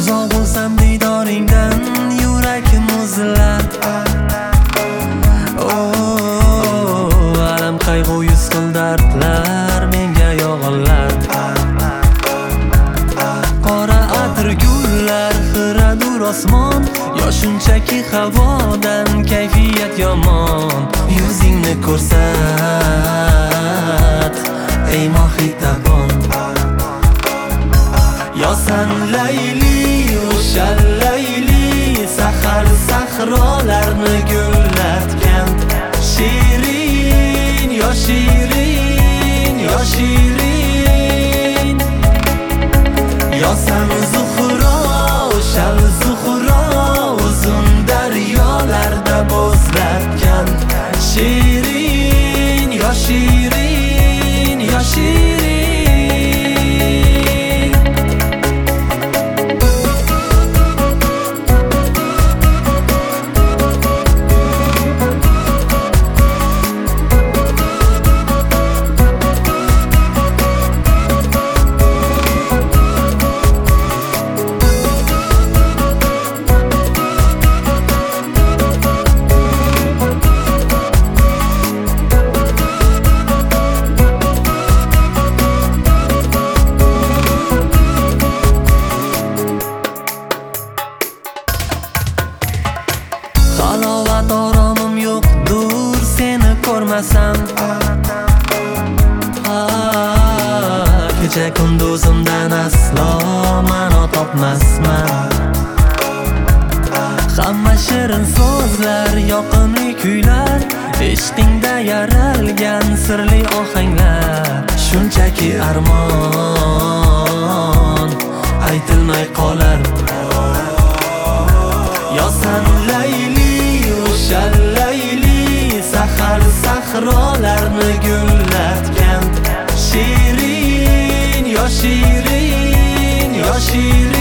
uzoq bo'lsam diydoringdan yuragim muzlab. Alam qayg'u yuz xil dardlar menga yog'illar. Qora atir gullar xiradur osmon, yo shunchaki havodan kayfiyat yomon. Yuzingni ko'rsat ey mohitabon. Yo san layli, o'sha layli, sahar sahrolarni gullatgan. Shirin, yo shirin, yo shirin. Yo san zuhro, o'sha zuhro, uzun daryolarda bo'zlatgan. Shirin, yo shirin, yo shirin. Halovat oromim yo'qdur seni ko'rmasam. Kecha kunduzimdan aslo ma'no topmasman. Hamma shirin so'zlar, yoqimli kuylar, eshtingda yaralgan sirli ohanglar. Shunchaki armon aytilmay qolar. Yo san layli, o'sha layli, sahar sahrolarni gullatgan. Shirin, yo shirin, yo shirin.